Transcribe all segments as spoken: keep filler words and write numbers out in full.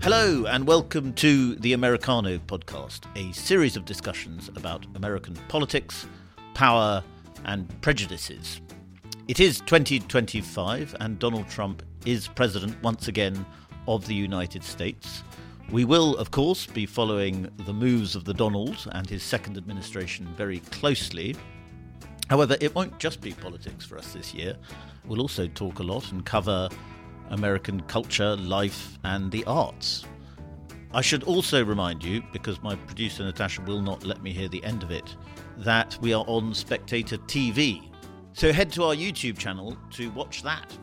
Hello and welcome to the Americano podcast, a series of discussions about American politics, power and prejudices. It is twenty twenty-five and Donald Trump is president once again of the United States. We will, of course, be following the moves of the Donald and his second administration very closely. However, it won't just be politics for us this year. We'll also talk a lot and cover American culture, life and the arts. I should also remind you, because my producer Natasha will not let me hear the end of it, that we are on Spectator T V. So head to our YouTube channel to watch that.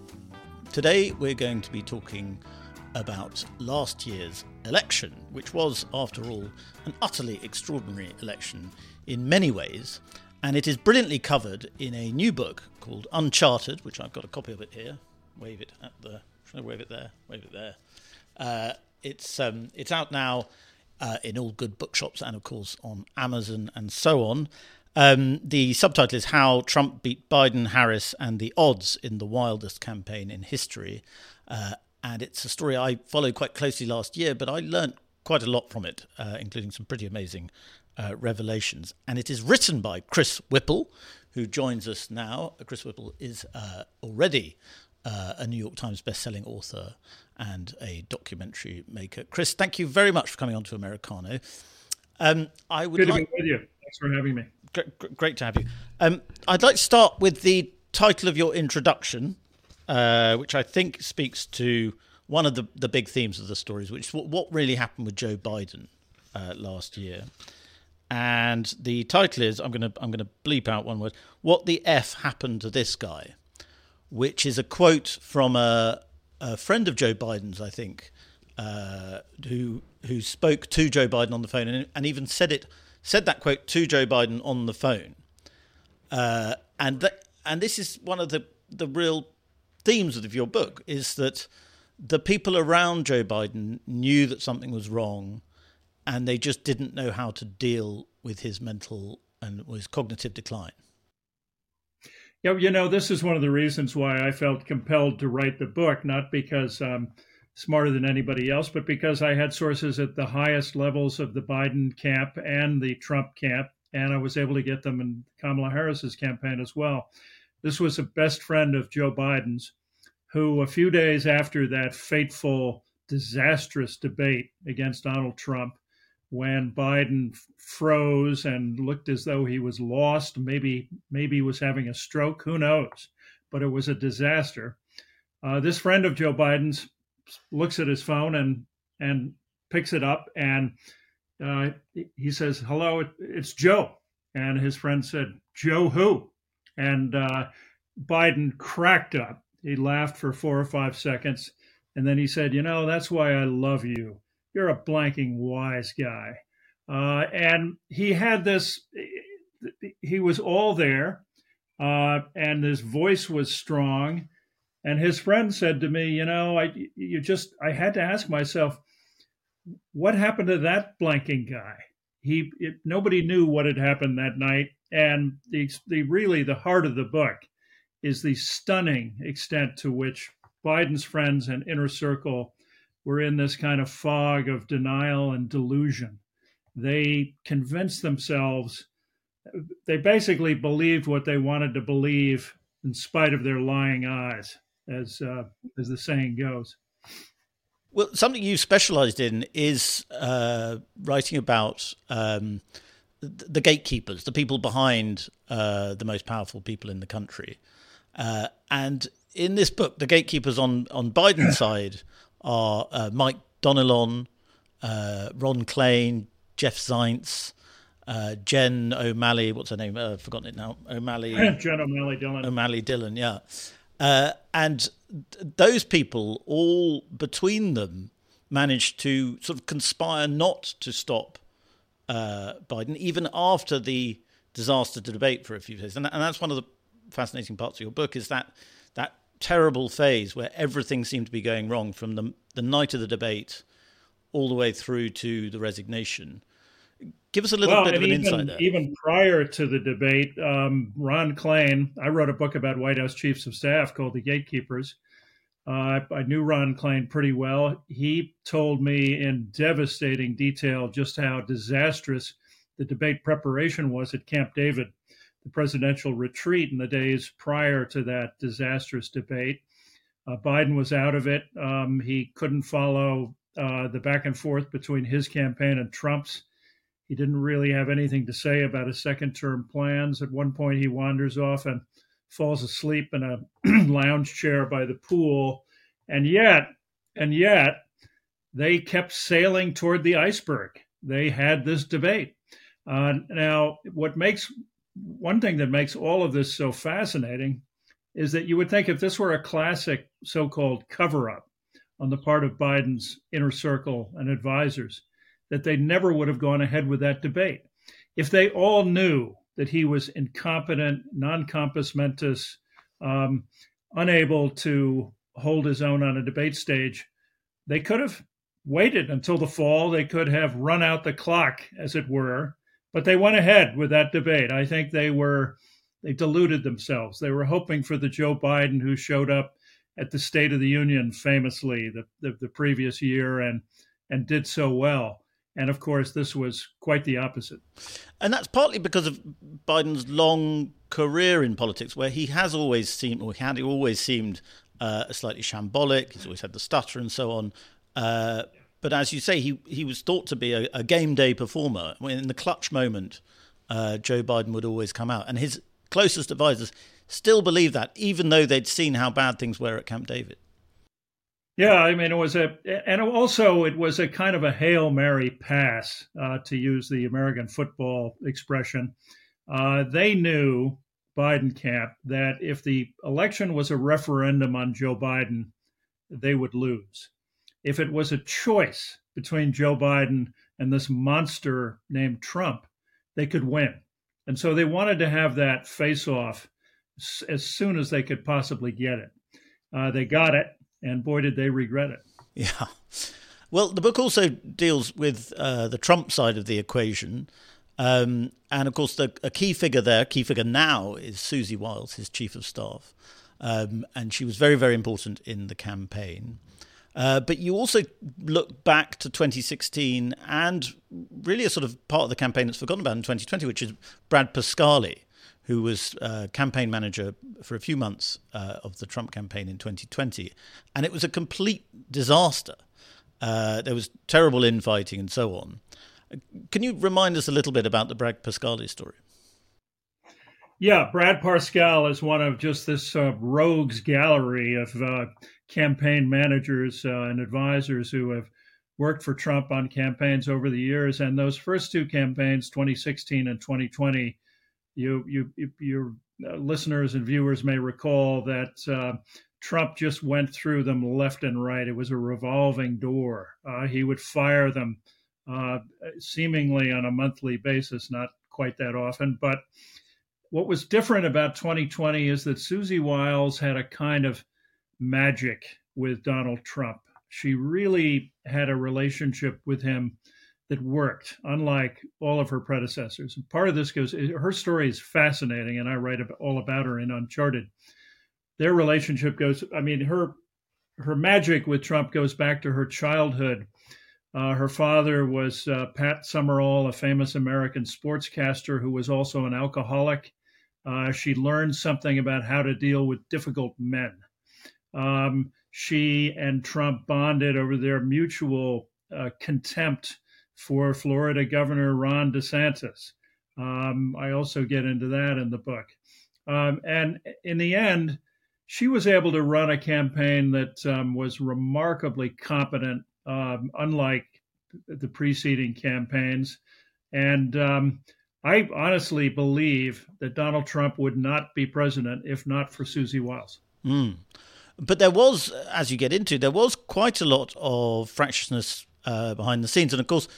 Today we're going to be talking about last year's election, which was, after all, an utterly extraordinary election in many ways. And it is brilliantly covered in a new book called Uncharted, which I've got a copy of it here. Wave it at the, should I wave it there? Wave it there. Uh, it's um, it's out now uh, in all good bookshops and, of course, on Amazon and so on. Um, the subtitle is How Trump Beat Biden, Harris and the Odds in the Wildest Campaign in History. Uh, and it's a story I followed quite closely last year, but I learnt quite a lot from it, uh, including some pretty amazing uh, revelations. And it is written by Chris Whipple, who joins us now. Chris Whipple is uh, already Uh, a New York Times bestselling author and a documentary maker. Chris, thank you very much for coming on to Americano. Um, I would Good to like... be with you. Thanks for having me. Great, great to have you. Um, I'd like to start with the title of your introduction, uh, which I think speaks to one of the, the big themes of the stories, which is what, what really happened with Joe Biden uh, last year. And the title is, I'm going to I'm going to bleep out one word, What the F Happened to This Guy? Which is a quote from a, a friend of Joe Biden's, I think, uh, who who spoke to Joe Biden on the phone and, and even said it said that quote to Joe Biden on the phone. Uh, and that, and this is one of the, the real themes of your book, is that the people around Joe Biden knew that something was wrong and they just didn't know how to deal with his mental and his cognitive decline. Yeah, you know, this is one of the reasons why I felt compelled to write the book, not because I'm smarter than anybody else, but because I had sources at the highest levels of the Biden camp and the Trump camp, and I was able to get them in Kamala Harris's campaign as well. This was a best friend of Joe Biden's, who a few days after that fateful, disastrous debate against Donald Trump, when Biden froze and looked as though he was lost, maybe maybe he was having a stroke, who knows? But it was a disaster. Uh, this friend of Joe Biden's looks at his phone and and picks it up, and uh, he says, "Hello, it's Joe." And his friend said, "Joe who?" And uh, Biden cracked up. He laughed for four or five seconds, and then he said, "You know, that's why I love you. You're a blanking wise guy." Uh, and he had this, he was all there, uh, and his voice was strong. And his friend said to me, you know, I, you just, I had to ask myself, what happened to that blanking guy? He, it, nobody knew what had happened that night. And the, the really the heart of the book is the stunning extent to which Biden's friends and inner circle were in this kind of fog of denial and delusion. They convinced themselves, they basically believed what they wanted to believe in spite of their lying eyes, as uh, as the saying goes. Well, something you've specialized in is uh, writing about um, the gatekeepers, the people behind uh, the most powerful people in the country. Uh, and in this book, the gatekeepers on, on Biden's side are uh, Mike Donilon, uh, Ron Klain, Jeff Zients, uh, Jen O'Malley. What's her name? Uh, I've forgotten it now. O'Malley. Jen O'Malley Dillon. O'Malley Dillon, yeah. Uh, and th- those people, all between them, managed to sort of conspire not to stop uh, Biden, even after the disaster debate for a few days. And, and that's one of the fascinating parts of your book, is that that terrible phase where everything seemed to be going wrong from the, the night of the debate all the way through to the resignation. Give us a little well, bit of an even, insight there. Even prior to the debate, um, Ron Klain, I wrote a book about White House chiefs of staff called The Gatekeepers. Uh, I knew Ron Klain pretty well. He told me in devastating detail just how disastrous the debate preparation was at Camp David, the presidential retreat in the days prior to that disastrous debate. Uh, Biden was out of it. Um, he couldn't follow uh, the back and forth between his campaign and Trump's. He didn't really have anything to say about his second-term plans. At one point, he wanders off and falls asleep in a lounge chair by the pool. And yet, and yet, they kept sailing toward the iceberg. They had this debate. Uh, now, what makes one thing that makes all of this so fascinating is that you would think if this were a classic so-called cover-up on the part of Biden's inner circle and advisors, that they never would have gone ahead with that debate. If they all knew that he was incompetent, non-compos mentis, um, unable to hold his own on a debate stage, they could have waited until the fall. They could have run out the clock, as it were, but they went ahead with that debate. I think they were, they deluded themselves. They were hoping for the Joe Biden who showed up at the State of the Union famously the, the, the previous year and, and did so well. And of course, this was quite the opposite. And that's partly because of Biden's long career in politics, where he has always seemed, or he had always seemed uh, slightly shambolic. He's always had the stutter and so on. Uh, but as you say, he, he was thought to be a, a game day performer. In the clutch moment, uh, Joe Biden would always come out. And his closest advisors still believe that, even though they'd seen how bad things were at Camp David. Yeah, I mean, it was a, and also it was a kind of a Hail Mary pass, uh, to use the American football expression. Uh, they knew, Biden camp, that if the election was a referendum on Joe Biden, they would lose. If it was a choice between Joe Biden and this monster named Trump, they could win. And so they wanted to have that face-off as soon as they could possibly get it. Uh, they got it. And boy, did they regret it. Yeah. Well, the book also deals with uh, the Trump side of the equation. Um, and of course, the, a key figure there, key figure now, is Susie Wiles, his chief of staff. Um, and she was very, very important in the campaign. Uh, but you also look back to twenty sixteen and really a sort of part of the campaign that's forgotten about in twenty twenty, which is Brad Parscale, who was uh, campaign manager for a few months uh, of the Trump campaign in twenty twenty. And it was a complete disaster. Uh, there was terrible infighting and so on. Can you remind us a little bit about the Brad Parscale story? Yeah, Brad Parscale is one of just this uh, rogues gallery of uh, campaign managers uh, and advisors who have worked for Trump on campaigns over the years. And those first two campaigns, twenty sixteen and twenty twenty, You, you, you, your listeners and viewers may recall that uh, Trump just went through them left and right. It was a revolving door. Uh, he would fire them uh, seemingly on a monthly basis, not quite that often. But what was different about twenty twenty is that Susie Wiles had a kind of magic with Donald Trump. She really had a relationship with him that worked, unlike all of her predecessors. And part of this goes, her story is fascinating, and I write all about her in Uncharted. Their relationship goes, I mean, her her magic with Trump goes back to her childhood. Uh, her father was uh, Pat Summerall, a famous American sportscaster who was also an alcoholic. Uh, she learned something about how to deal with difficult men. Um, she and Trump bonded over their mutual uh, contempt for Florida Governor Ron DeSantis. Um, I also get into that in the book. Um, and in the end, she was able to run a campaign that um, was remarkably competent, um, unlike the preceding campaigns. And um, I honestly believe that Donald Trump would not be president if not for Susie Wiles. Mm. But there was, as you get into, there was quite a lot of fractiousness uh, behind the scenes. And of course,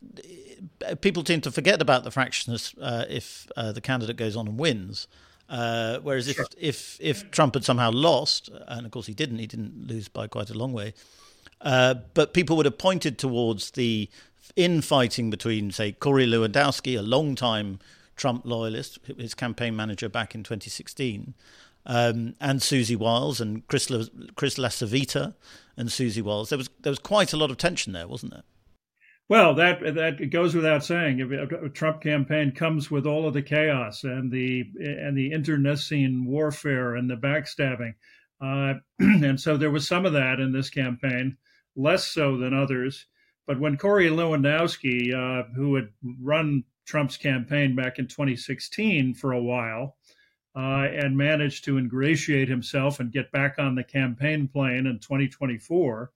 people tend to forget about the fractiousness uh, if uh, the candidate goes on and wins. Uh, whereas if, Sure. if if Trump had somehow lost, and of course he didn't, he didn't lose by quite a long way, uh, but people would have pointed towards the infighting between, say, Corey Lewandowski, a long-time Trump loyalist, his campaign manager back in twenty sixteen, um, and Susie Wiles and Chris La- Chris Lasavita and Susie Wiles. There was there was quite a lot of tension there, wasn't there? Well, that that goes without saying. A Trump campaign comes with all of the chaos and the and the internecine warfare and the backstabbing, uh, and so there was some of that in this campaign, less so than others. But when Corey Lewandowski, uh, who had run Trump's campaign back in twenty sixteen for a while, uh, and managed to ingratiate himself and get back on the campaign plane in twenty twenty-four,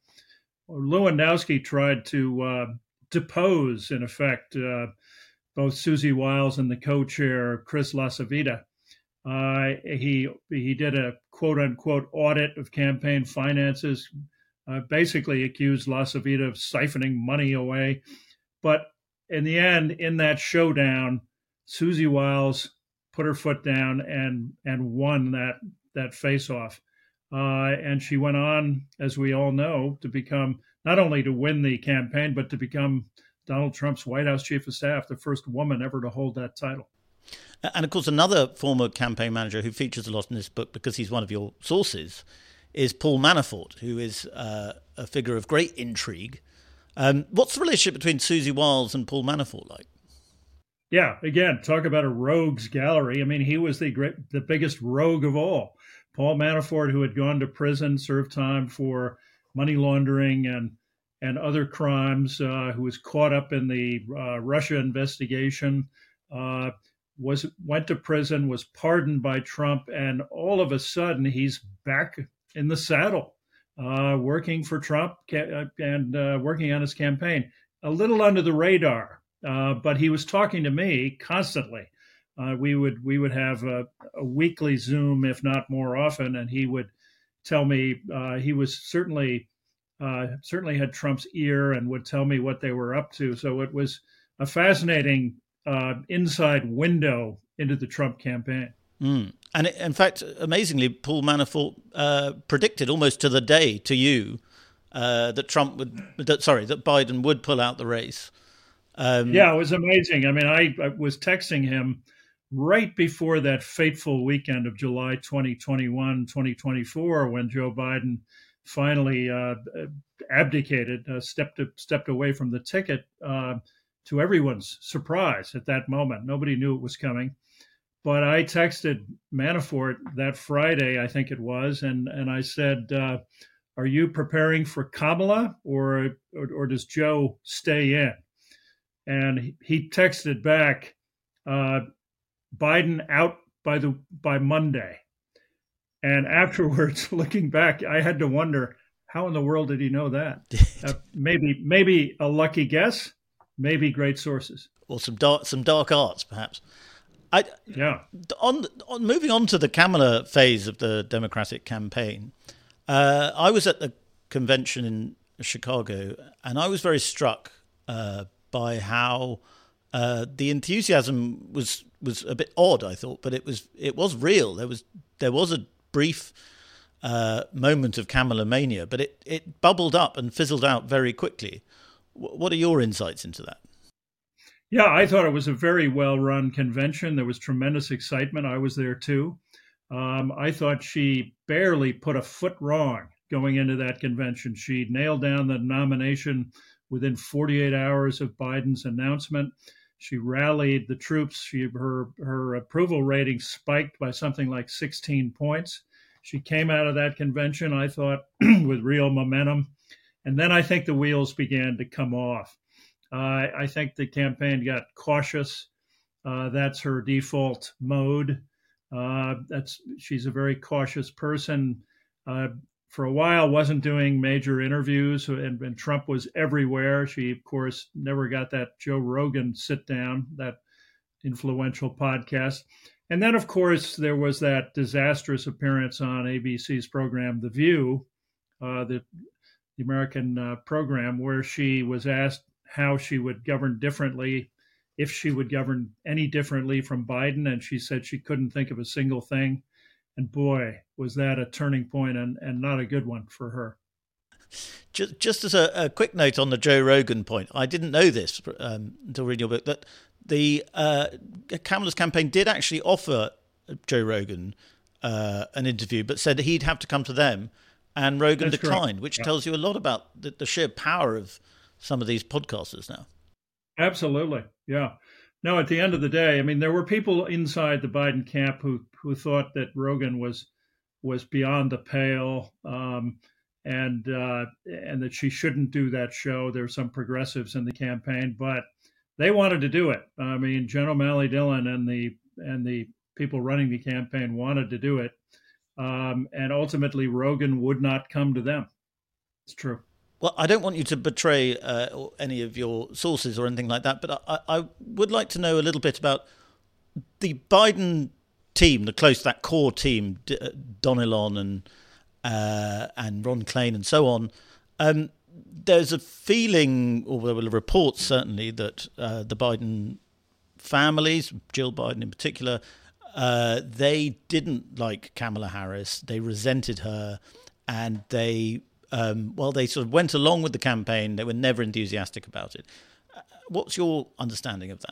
Lewandowski tried to uh, depose, in effect, uh, both Susie Wiles and the co-chair, Chris Lasavita. Uh, he he did a quote-unquote audit of campaign finances, uh, basically accused Lasavita of siphoning money away. But in the end, in that showdown, Susie Wiles put her foot down and and won that, that face-off. Uh, and she went on, as we all know, to become not only to win the campaign, but to become Donald Trump's White House chief of staff, the first woman ever to hold that title. And of course, another former campaign manager who features a lot in this book because he's one of your sources is Paul Manafort, who is uh, a figure of great intrigue. Um, what's the relationship between Susie Wiles and Paul Manafort like? Yeah, again, talk about a rogues gallery. I mean, he was the great, the biggest rogue of all. Paul Manafort, who had gone to prison, served time for money laundering and and other crimes, uh, who was caught up in the uh, Russia investigation, uh, was went to prison, was pardoned by Trump, and all of a sudden he's back in the saddle, uh, working for Trump and uh, working on his campaign. A little under the radar, uh, but he was talking to me constantly. Uh, we would we would have a, a weekly Zoom, if not more often, and he would tell me uh, he was certainly uh, certainly had Trump's ear and would tell me what they were up to. So it was a fascinating uh, inside window into the Trump campaign. Mm. And it, in fact, amazingly, Paul Manafort uh, predicted almost to the day to you uh, that Trump would, that, sorry, that Biden would pull out the race. Um, yeah, it was amazing. I mean, I, I was texting him right before that fateful weekend of July twenty twenty-one, twenty twenty-four, when Joe Biden finally uh, abdicated, uh, stepped stepped away from the ticket, uh, to everyone's surprise at that moment. Nobody knew it was coming. But I texted Manafort that Friday, I think it was, and, and I said, uh, are you preparing for Kamala or, or or does Joe stay in? And he texted back, uh, Biden out by the by Monday. And afterwards, looking back, I had to wonder, how in the world did he know that? uh, maybe maybe a lucky guess, maybe great sources. Or some dark some dark arts, perhaps. I, yeah. On, on moving on to the Kamala phase of the Democratic campaign, uh, I was at the convention in Chicago, and I was very struck uh, by how uh, the enthusiasm was was a bit odd. I thought, but it was it was real. There was there was a brief uh, moment of Kamala mania, but it it bubbled up and fizzled out very quickly. W- what are your insights into that? Yeah, I thought it was a very well-run convention. There was tremendous excitement. I was there too. Um, I thought she barely put a foot wrong going into that convention. She nailed down the nomination within forty-eight hours of Biden's announcement. She rallied the troops. She, her, her approval rating spiked by something like sixteen points. She came out of that convention, I thought, with real momentum. And then I think the wheels began to come off. Uh, I think the campaign got cautious. Uh, that's her default mode. Uh, that's she's a very cautious person. Uh, for a while, wasn't doing major interviews, and, and Trump was everywhere. She, of course, never got that Joe Rogan sit down, that influential podcast. And then, of course, there was that disastrous appearance on A B C's program, The View, uh, the, the American uh, program, where she was asked how she would govern differently, if she would govern any differently from Biden. And she said she couldn't think of a single thing. And boy, was that a turning point, and, and not a good one for her. Just, just as a, a quick note on the Joe Rogan point, I didn't know this um, until reading your book, that the uh, Kamala's campaign did actually offer Joe Rogan uh, an interview, but said he'd have to come to them, and Rogan That's declined, correct. which Yeah. tells you a lot about the, the sheer power of some of these podcasters now. Absolutely. Yeah. No, at the end of the day, I mean, there were people inside the Biden camp who who thought that Rogan was was beyond the pale, um, and uh, and that she shouldn't do that show. There were some progressives in the campaign, but they wanted to do it. I mean, Jen O'Malley Dillon and the and the people running the campaign wanted to do it, um, and ultimately Rogan would not come to them. It's true. Well, I don't want you to betray uh, any of your sources or anything like that, but I, I would like to know a little bit about the Biden team, the close, that core team, D- Don Elon and uh, and Ron Klain and so on. Um, there's a feeling, or there were reports certainly, that uh, the Biden families, Jill Biden in particular, uh, they didn't like Kamala Harris. They resented her, and they Um, well, they sort of went along with the campaign. They were never enthusiastic about it. Uh, what's your understanding of that?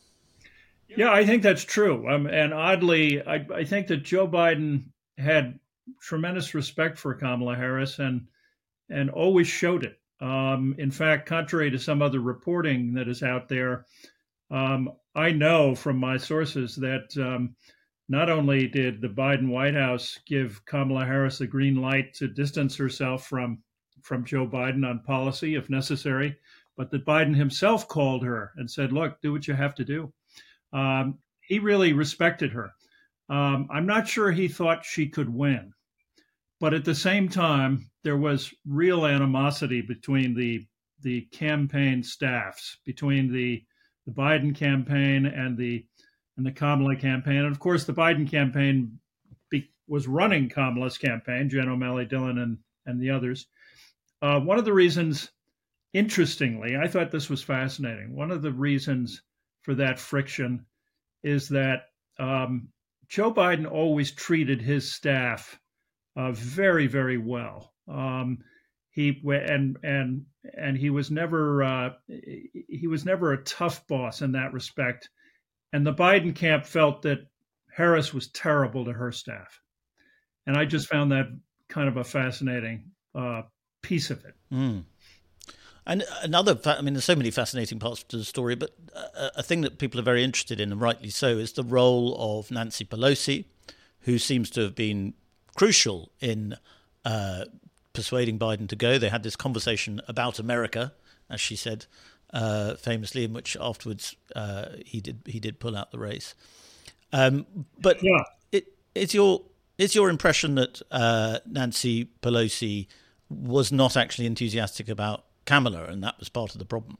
Yeah, I think that's true. Um, and oddly, I, I think that Joe Biden had tremendous respect for Kamala Harris and and always showed it. Um, in fact, contrary to some other reporting that is out there, um, I know from my sources that um, not only did the Biden White House give Kamala Harris the green light to distance herself from, from Joe Biden on policy, if necessary, but that Biden himself called her and said, look, do what you have to do. Um, he really respected her. Um, I'm not sure he thought she could win. But at the same time, there was real animosity between the, the campaign staffs, between the, the Biden campaign and the and the Kamala campaign. And of course, the Biden campaign be, was running Kamala's campaign, Jen O'Malley Dillon and, and the others. Uh, one of the reasons, interestingly, I thought this was fascinating. One of the reasons for that friction is that um, Joe Biden always treated his staff uh, very, very well. Um, he and and and he was never uh, he was never a tough boss in that respect. And the Biden camp felt that Harris was terrible to her staff. And I just found that kind of a fascinating uh, piece of it. Mm. And another, fa- I mean, there's so many fascinating parts to the story, but a, a thing that people are very interested in, and rightly so, is the role of Nancy Pelosi, who seems to have been crucial in uh, persuading Biden to go. They had this conversation about America, as she said, Uh, famously, in which afterwards uh, he did he did pull out the race. Um, but yeah. it, it's your is your impression that uh, Nancy Pelosi was not actually enthusiastic about Kamala, and that was part of the problem?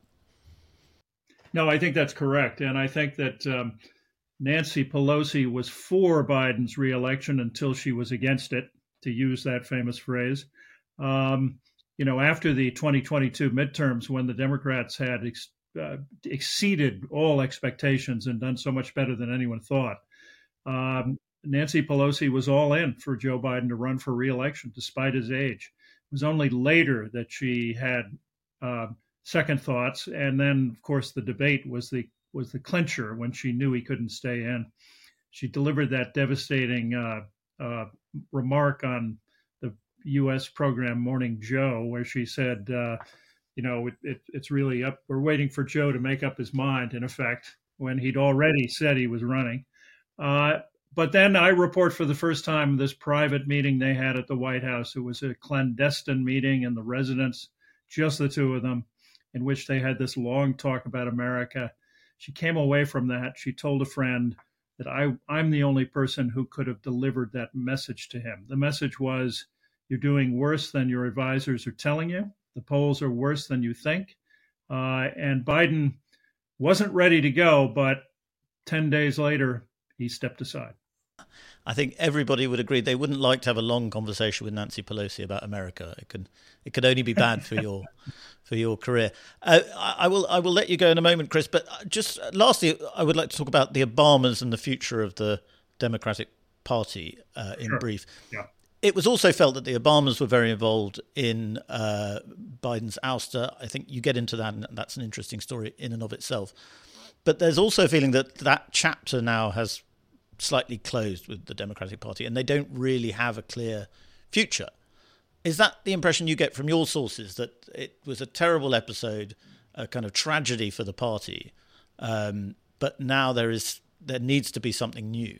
No, I think that's correct, and I think that um, Nancy Pelosi was for Biden's reelection until she was against it, to use that famous phrase. Um, You know, after the twenty twenty-two midterms, when the Democrats had ex- uh, exceeded all expectations and done so much better than anyone thought, um, Nancy Pelosi was all in for Joe Biden to run for reelection, despite his age. It was only later that she had uh, second thoughts, and then, of course, the debate was the was the clincher when she knew he couldn't stay in. She delivered that devastating uh, uh, remark on U S program Morning Joe, where she said, uh, you know, it, it, it's really up. We're waiting for Joe to make up his mind, in effect, when he'd already said he was running. Uh, but then I report for the first time this private meeting they had at the White House. It was a clandestine meeting in the residence, just the two of them, in which they had this long talk about America. She came away from that. She told a friend that I, I'm the only person who could have delivered that message to him. The message was, you're doing worse than your advisors are telling you. The polls are worse than you think. Uh, and Biden wasn't ready to go, but ten days later, he stepped aside. I think everybody would agree they wouldn't like to have a long conversation with Nancy Pelosi about America. It could it could only be bad for your for your career. Uh, I, I will I will let you go in a moment, Chris. But just lastly, I would like to talk about the Obamas and the future of the Democratic Party uh, in Sure. brief. Yeah. It was also felt that the Obamas were very involved in uh, Biden's ouster. I think you get into that, and that's an interesting story in and of itself. But there's also a feeling that that chapter now has slightly closed with the Democratic Party, and they don't really have a clear future. Is that the impression you get from your sources, that it was a terrible episode, a kind of tragedy for the party, um, but now there is there needs to be something new?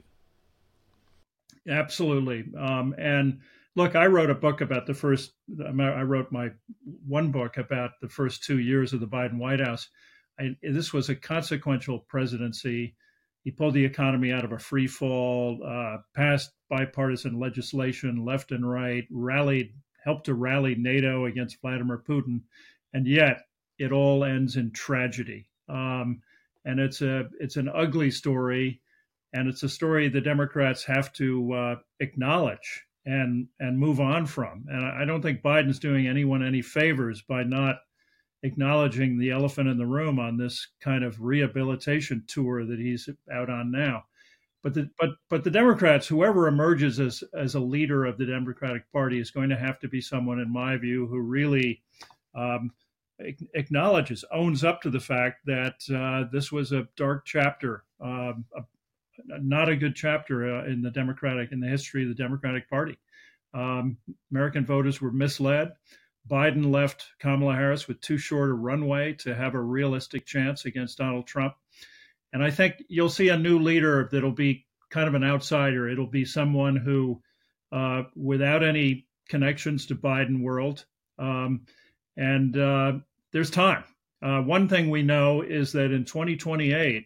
Absolutely. Um, and look, I wrote a book about the first, I wrote my one book about the first two years of the Biden White House. I, this was a consequential presidency. He pulled the economy out of a free fall, uh, passed bipartisan legislation left and right, rallied, helped to rally NATO against Vladimir Putin. And yet it all ends in tragedy. Um, and it's a it's an ugly story. And it's a story the Democrats have to uh, acknowledge and and move on from. And I don't think Biden's doing anyone any favors by not acknowledging the elephant in the room on this kind of rehabilitation tour that he's out on now. But the but but the Democrats, whoever emerges as as a leader of the Democratic Party, is going to have to be someone, in my view, who really um, acknowledges, owns up to the fact that uh, this was a dark chapter. Um, a, Not a good chapter uh, in the Democratic, in the history of the Democratic Party. Um, American voters were misled. Biden left Kamala Harris with too short a runway to have a realistic chance against Donald Trump. And I think you'll see a new leader that'll be kind of an outsider. It'll be someone who, uh, without any connections to Biden world, um, and uh, there's time. Uh, one thing we know is that in twenty twenty-eight,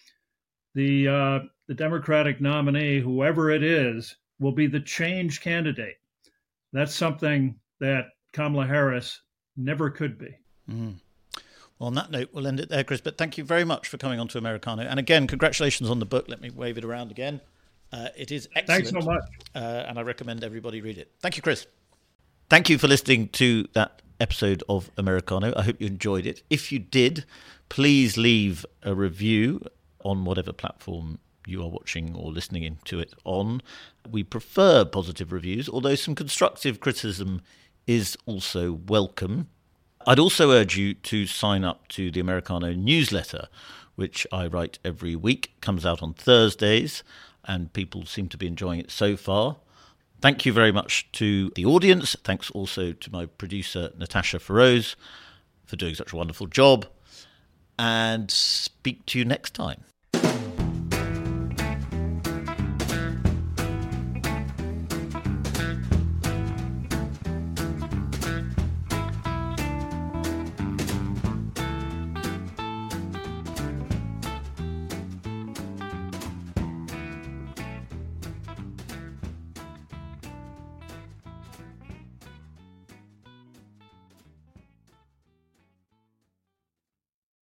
the uh, the Democratic nominee, whoever it is, will be the change candidate. That's something that Kamala Harris never could be. Mm. Well, on that note, we'll end it there, Chris. But thank you very much for coming on to Americano. And again, congratulations on the book. Let me wave it around again. Uh, it is excellent. Thanks so much. Uh, and I recommend everybody read it. Thank you, Chris. Thank you for listening to that episode of Americano. I hope you enjoyed it. If you did, please leave a review on whatever platform you are watching or listening to it on. We prefer positive reviews, although some constructive criticism is also welcome. I'd also urge you to sign up to the Americano newsletter, which I write every week. It comes out on Thursdays, and people seem to be enjoying it so far. Thank you very much to the audience. Thanks also to my producer, Natasha Feroz, for doing such a wonderful job. And speak to you next time.